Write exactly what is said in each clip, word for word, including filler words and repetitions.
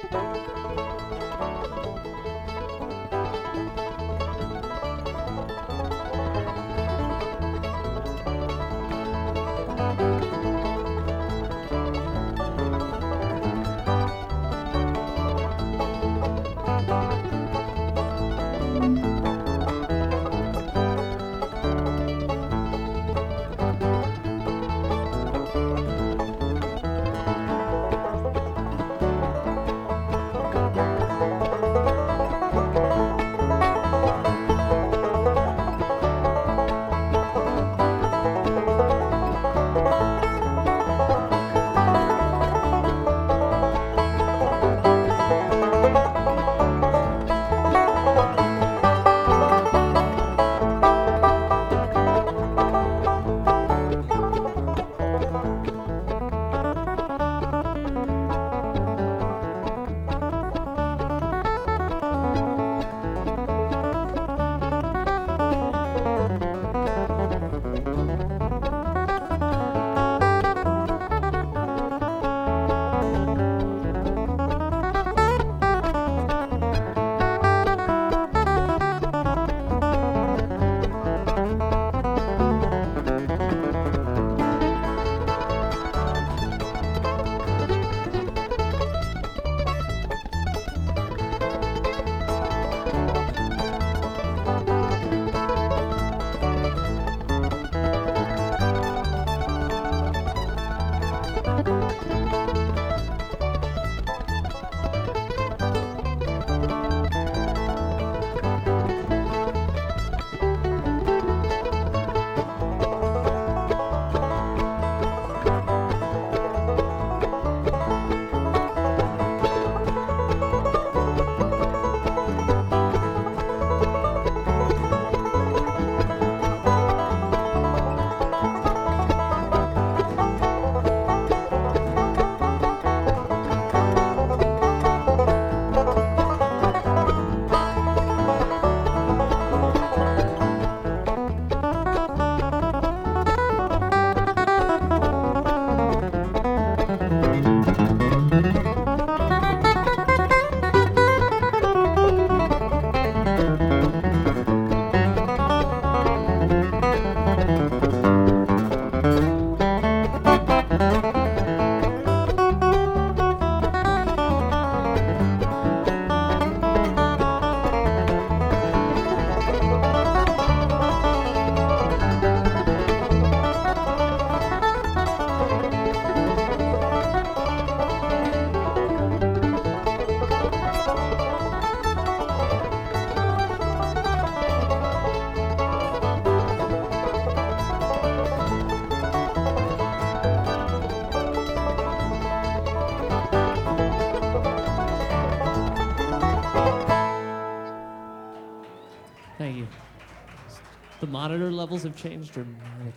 The monitor levels have changed dramatically.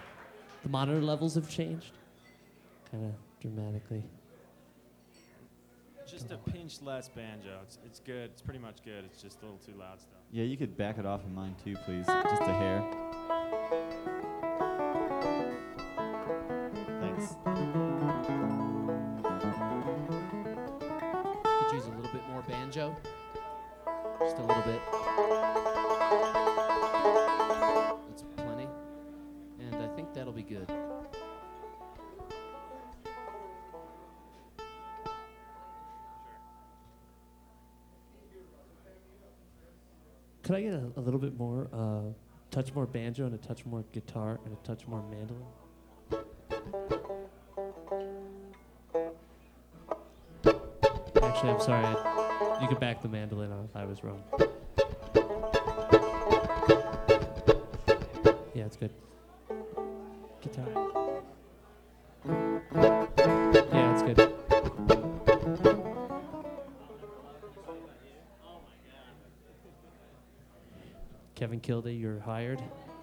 The monitor levels have changed kind of dramatically. Just a pinch less banjo. It's it's good. It's pretty much good. It's just a little too loud still. Yeah, you could back it off in mine too, please. Just a hair. Thanks. Could use a little bit more banjo. Just a little bit. That's plenty. And I think that'll be good. Could I get a, a little bit more, uh, touch more banjo and a touch more guitar and a touch more mandolin? Actually, I'm sorry. I, you could back the mandolin off. I was wrong. Yeah, it's good. Guitar. Yeah, it's good. Kevin Kilday, you're hired.